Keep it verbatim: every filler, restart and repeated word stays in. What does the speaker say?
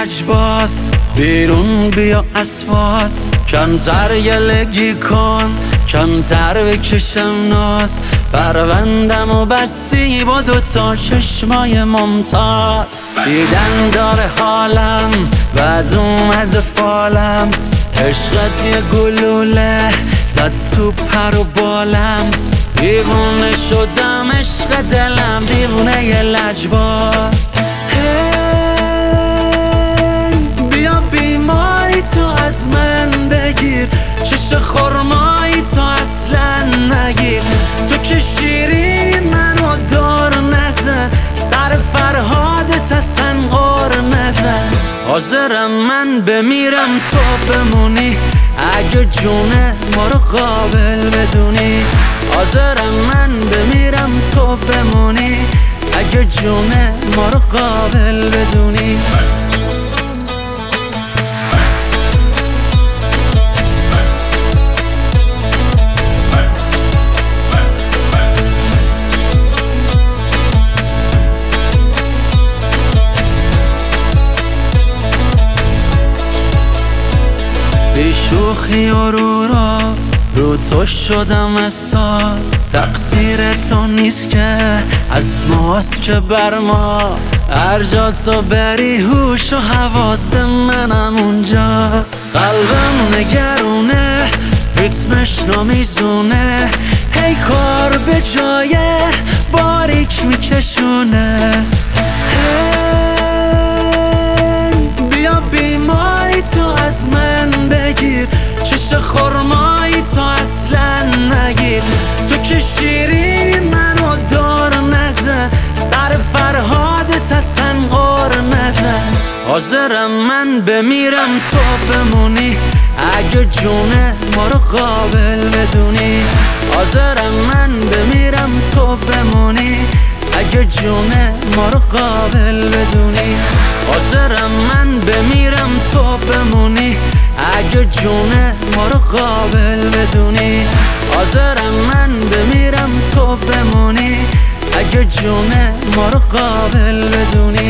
لجباس، بیرون بیا از فاس، کمتر گلگی کن، کمتر بکشم ناز. پروندم و بستی با دوتا چشمای ممتاز. دیدن داره حالم بعد اومده فالم، عشقت یه گلوله زد تو پر و بالم. دیوونه شدم عشق دلم، دیوونه یه لجباز. بیا بیماری تو از من بگیر، چش خرمایی تو اصلا نگیر. تو که شیرینی منو دار نزن، سر فرهادت اصلا غار نزن. حاضرم من بمیرم تو بمونی، اگه جونه ما رو قابل بدونی. حاضرم من بمیرم تو بمونی، اگه جونه ما رو قابل بدونی. بی شوخی و رو راست رو تو شدم اساس. تقصیر تو نیست که از ماست که بر ماست، هر جا تو بری هوش و حواس منم اونجاست. قلبم نگرونه ریتمش نمیزونه، هی کار به جای باریک میکشونه. بیا بیماری تو از من بگیر، چش خرمایی تو اصلا نگیر. تو که شیرینی منو دار نزن، سر فرهادت اصلا غار نزن. حاضرم من بمیرم تو بمونی، اگه جونه ما رو قابل بدونی. حاضرم من بمیرم تو بمونی، اگه جونه ما رو قابل بدونی. حاضرم من بمیرم تو بمونی، اگه جونه ما رو قابل بدونی. حاضرم من بمیرم تو بمونی، اگه جونه ما رو قابل بدونی.